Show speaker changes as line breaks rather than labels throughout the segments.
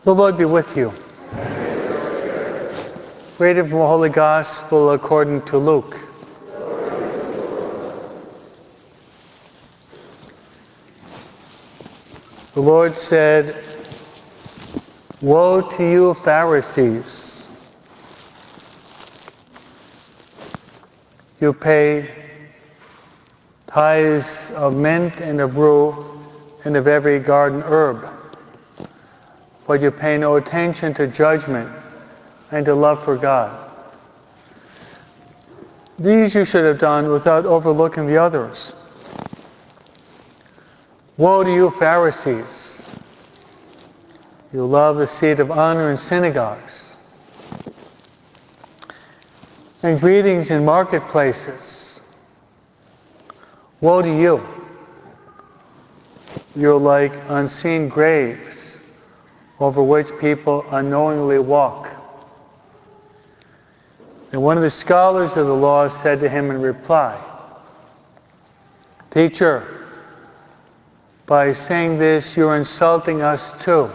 The Lord be with you. Reading from the Holy Gospel according to Luke. The Lord said, "Woe to you, Pharisees! You pay tithes of mint and of rue and of every garden herb, but you pay no attention to judgment and to love for God. These you should have done without overlooking the others. Woe to you, Pharisees! You love the seat of honor in synagogues and greetings in marketplaces. Woe to you! You're like unseen graves over which people unknowingly walk." And one of the scholars of the law said to him in reply, "Teacher, by saying this, you're insulting us too."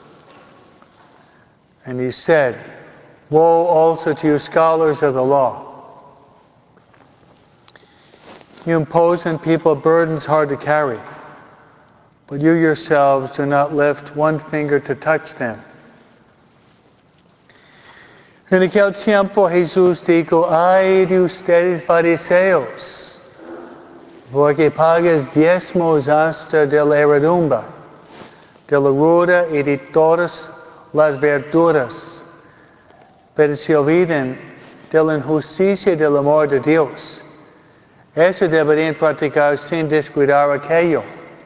And he said, "Woe also to you, scholars of the law! You impose on people burdens hard to carry, but you yourselves do not lift one finger to touch them." En aquel tiempo Jesús dijo, "Ay de ustedes, fariseos, porque pagas diezmos hasta de la herradumbre, de la ruda y de todas las verduras, pero se olvidan de la injusticia y del amor de Dios. Eso deberían practicar sin descuidar aquello.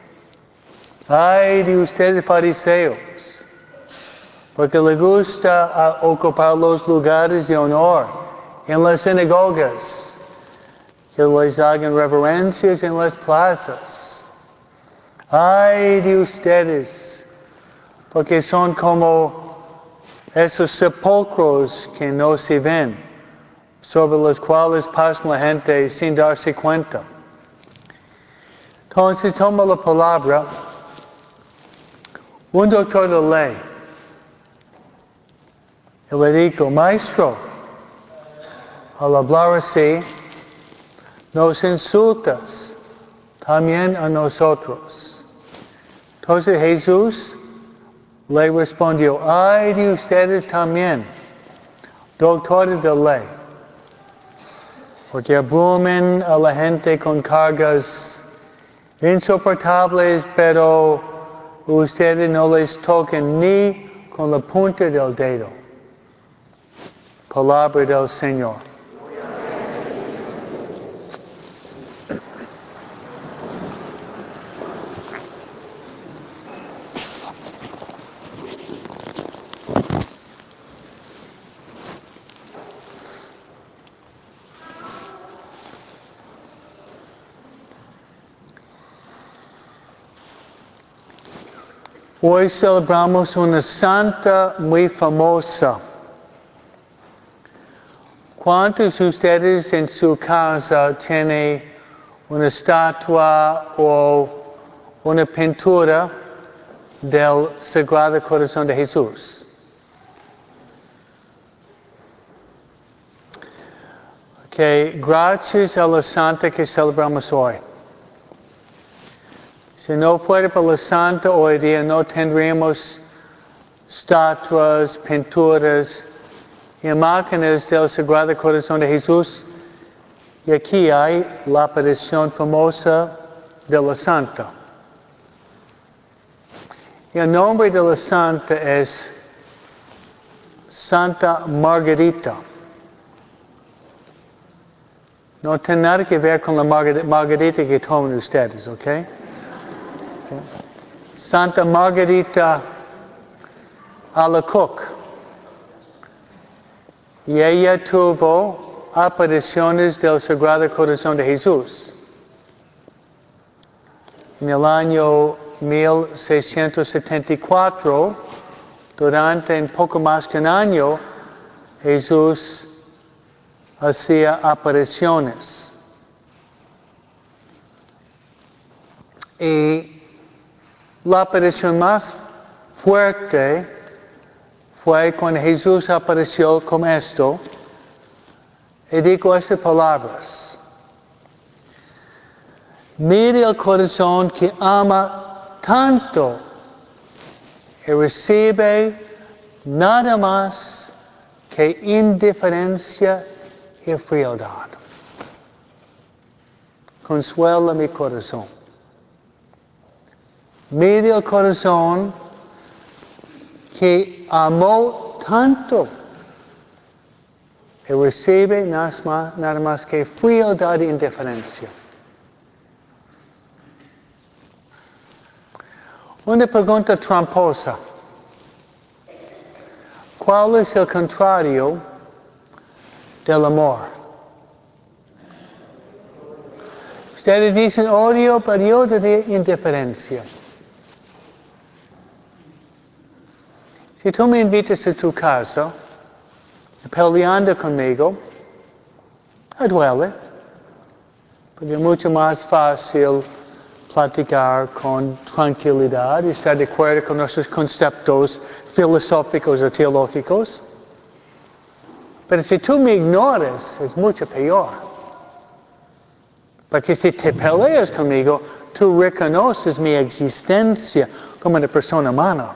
Ay de ustedes, fariseos, porque les gusta ocupar los lugares de honor en las sinagogas, que les hagan reverencias en las plazas. Ay de ustedes, porque son como esos sepulcros que no se ven, sobre los cuales pasa la gente sin darse cuenta." Entonces toma la palabra un doctor de ley y le dijo, "Maestro, al hablar así, nos insultas también a nosotros." Entonces Jesús le respondió, "Ay de ustedes también, doctores de ley, porque abrumen a la gente con cargas insoportables, pero ustedes no les toquen ni con la punta del dedo." Palabra del Señor. Hoy celebramos una santa muy famosa. ¿Cuántos de ustedes en su casa tienen una estatua o una pintura del Sagrado Corazón de Jesús? Okay, gracias a la santa que celebramos hoy. Si no fuera por la santa hoy día no tendríamos estatuas, pinturas, imágenes del Sagrado Corazón de Jesús. Y aquí hay la aparición famosa de la Santa. Y el nombre de la Santa es Santa Margarita. No tiene nada que ver con la margarita que toman ustedes, ¿ok? Santa Margarita Alacoque. Y ella tuvo apariciones del Sagrado Corazón de Jesús. En el año 1674, durante un poco más que un año, Jesús hacía apariciones. Y la aparición más fuerte fue cuando Jesús apareció como esto y dijo estas palabras. Mire el corazón que ama tanto y recibe nada más que indiferencia y frialdad. Consuela mi corazón. Mire el corazón que amó tanto y recibe nada más que frialdad e indiferencia. Una pregunta tramposa. ¿Cuál es el contrario del amor? Ustedes dicen odio, pero yo diría indiferencia. Si tú me invitas a tu casa, peleando conmigo, me duele, porque es mucho más fácil platicar con tranquilidad y estar de acuerdo con nuestros conceptos filosóficos o teológicos. Pero si tú me ignoras, es mucho peor. Porque si te peleas conmigo, tú reconoces mi existencia como una persona humana.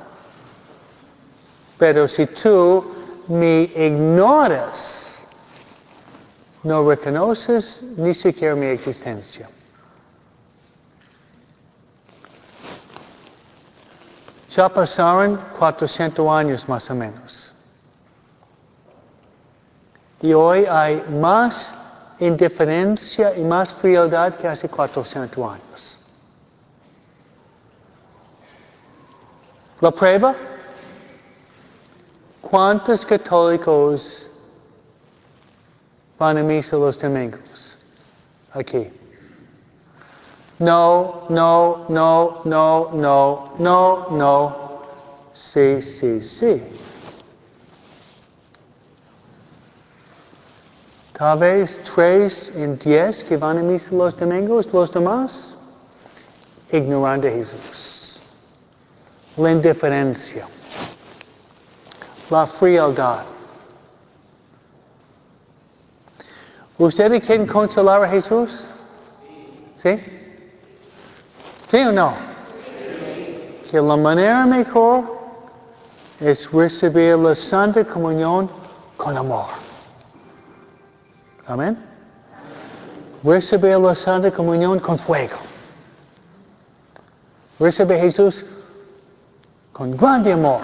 Pero si tú me ignoras, no reconoces ni siquiera mi existencia. Ya pasaron 400 años más o menos. Y hoy hay más indiferencia y más frialdad que hace 400 años. La prueba, ¿cuántos católicos van a misa los domingos? Aquí. No, no, no, no, no, no, no. Sí, sí, sí. Tal vez 3 en 10 que van a misa los domingos, los demás, ignoran de Jesús. La indiferencia. La frialdad. ¿Ustedes quieren consolar a Jesús? ¿Sí? ¿Sí o no? Que la manera mejor es recibir la Santa Comunión con amor. Amén. Recibir la Santa Comunión con fuego. Recibir a Jesús con grande amor.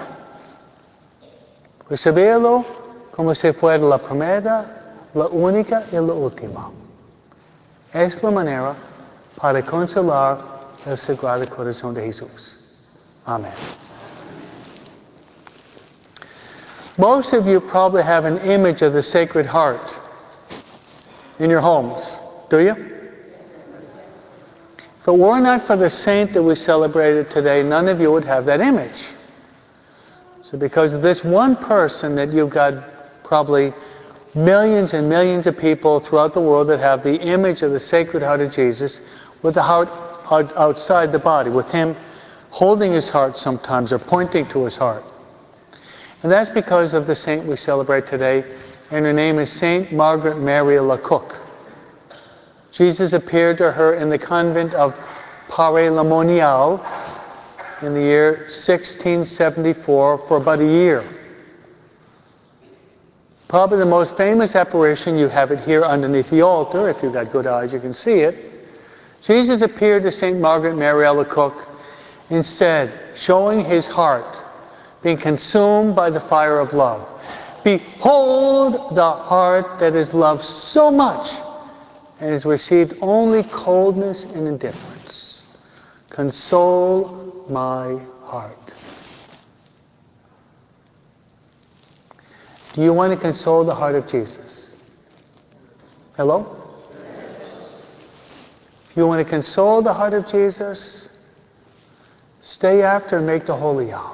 Recibirlo como si fuera la primera, la única y la última. Es la manera para consolar el Sagrado Corazón de Jesús. Amen. Most of you probably have an image of the Sacred Heart in your homes, do you? If it were not for the saint that we celebrated today, none of you would have that image. So because of this one person that you've got probably millions and millions of people throughout the world that have the image of the Sacred Heart of Jesus with the heart outside the body, with him holding his heart sometimes or pointing to his heart. And that's because of the saint we celebrate today, and her name is Saint Margaret Mary Lacoque. Jesus appeared to her in the convent of Paray-le-Monial in the year 1674 for about a year. Probably the most famous apparition, you have it here underneath the altar. If you've got good eyes, you can see it. Jesus appeared to St. Margaret Mary Alacoque and said, showing his heart, being consumed by the fire of love, "Behold the heart that is loved so much and has received only coldness and indifference. Console my heart." Do you want to console the heart of Jesus? Hello? If you want to console the heart of Jesus, stay after and make the holy hour.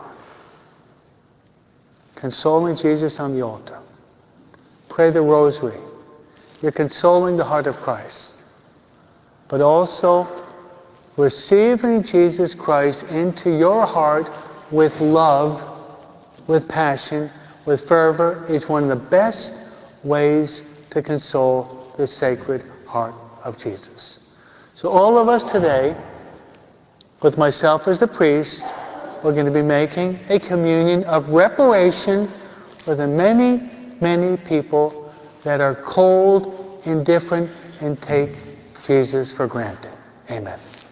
Consoling Jesus on the altar. Pray the rosary. You're consoling the heart of Christ. But also receiving Jesus Christ into your heart with love, with passion, with fervor is one of the best ways to console the Sacred Heart of Jesus. So all of us today, with myself as the priest, we're going to be making a communion of reparation for the many, many people that are cold, indifferent, and take Jesus for granted. Amen.